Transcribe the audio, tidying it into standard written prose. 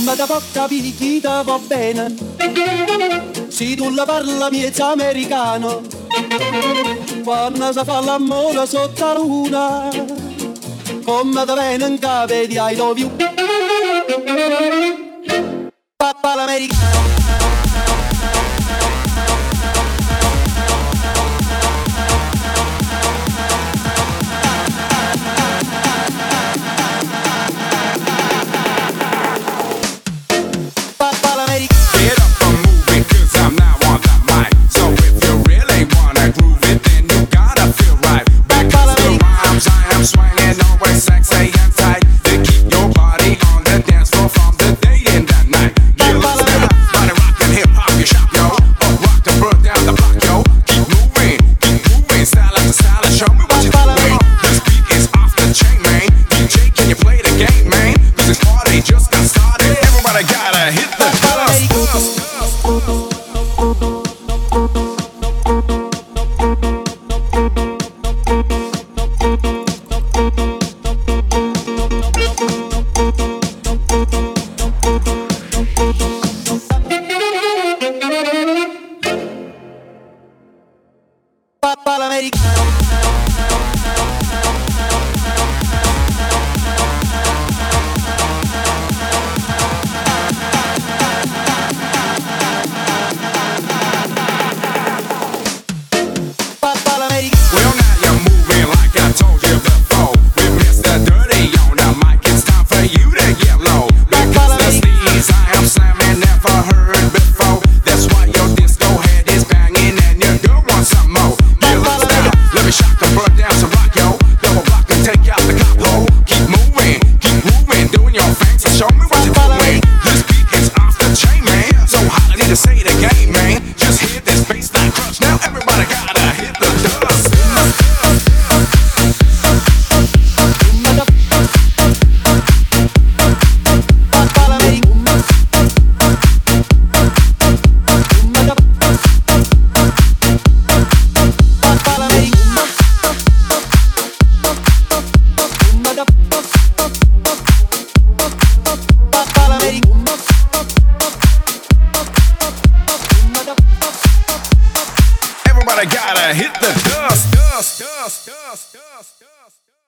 Ma da può capire chi ti va bene, se tu la parla miezza americano, quando si fa l'amore sotto la luna, come ti viene in capo di I love you. Papà l'americano. Get up and move it, 'cause I'm now on the mic. So if you really wanna groove it, then you gotta feel right. Because the rhymes I am swinging always sexy and tight. They keep your body on the dance floor from the day and the night. You listen up, body rockin', hip hop, you shop, yo. Up rock the bird down the block, yo. Keep moving, style after style, and show me what you're doing. This beat is off the chain, man. DJ, can you play the game, man? 'Cause this party just got started. Everybody gotta hit the Papà l'americano. Well, now you're moving like I told you before. With Mr. Dirty on the mic, it's time for you to get low. Because the steez I am slamming never heard before. That's why your disco head is banging and your girl wants some more. Yeah, let's now, let me shock the bird down some rock, yo. Double block and take out the cop hole. Keep moving, doing your thing, so show me what you're doing. This beat is off the chain, man. So hot, I need to say it again, man. Just hit this baseline crunch. Now everybody gotta hit the dust. Everybody gotta hit the dust.